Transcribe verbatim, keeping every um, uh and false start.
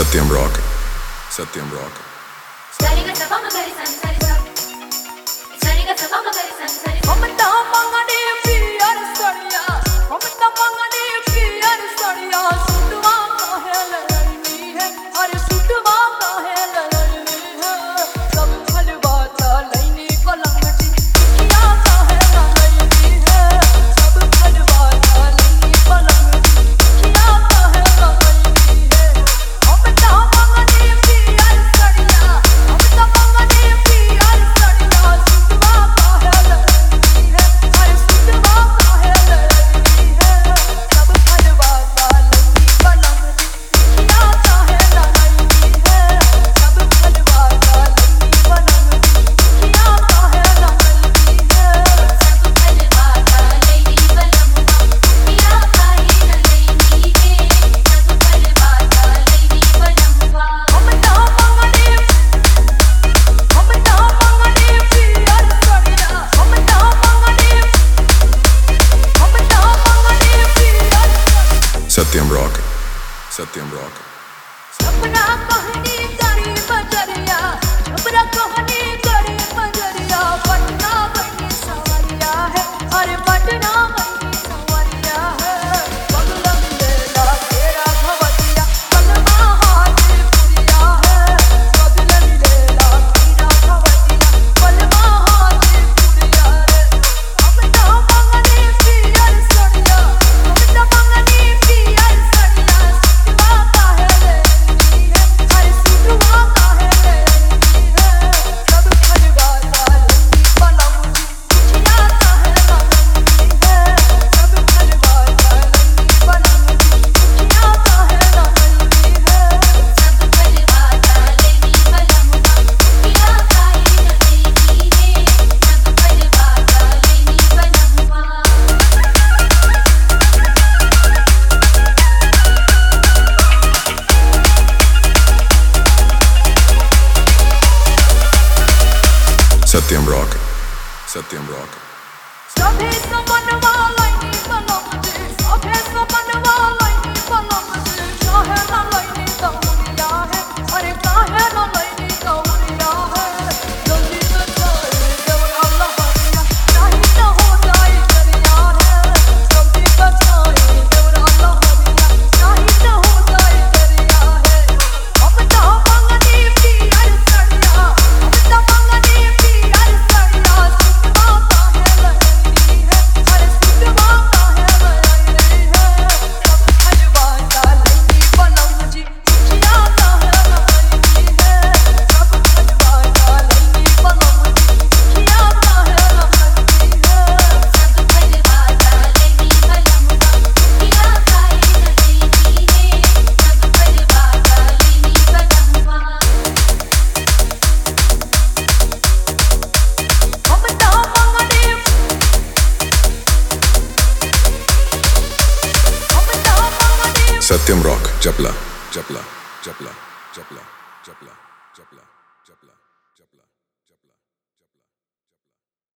Satyam Rock. Satyam Rock. Satyam Rock. Satyam Rock. अपना कहनी करी बजरिया, अपना कहनी करी बजरिया, पटना बनी सवरिया है, अरे पटना बनी सवरिया है। बगल मिलेला तेरा भवतिया, कलमा हाजीपुरिया है। बगल मिलेला तेरा भवतिया, कलमा हाजीपुरिया है। अपना मंगनी पियर सड़िया, अपना मंगनी पियर सड़िया, सिवा काहे ले हर सुधवा काहे ले सब खलवा काली बनमुजी चिया काहे लगनी है सब खलवा काली बनमुजी चिया काहे लगनी है सब खलवा काली बनमुजी चिया काहे लगनी है सब खलवा काली बनमुआ Satyam Rock. Satyam Rock. सभे समनवा लाइनी बनमुजी सभे समनवा लाइनी बनमुजी काहे ना लाइनी कौरिया है अरे काहे ना लाइनी कौरिया है जल्दी से चल देवरा लहरिया नहीं तो हो जाए दरिया है जल्दी से चल देवरा लहरिया नहीं तो हो जाए दरिया है हम तो मंगनी पियर सड़िया हम तो मंगनी पियर सड़िया सुतवा काहे लगनी है अरे सुतवा काहे लगनी है सब खलवा काली बनमुजी चिया काहे लगनी है सब खलवा काली बनमुजी चिया काहे लगनी है सब खलवा काली बनमुजी चिया काहे लगनी है सब खलवा काली बनमुआ हम तो मंगनी हम तो मंगनी Satyam Rock. Japla. Japla. Japla. Japla. Japla.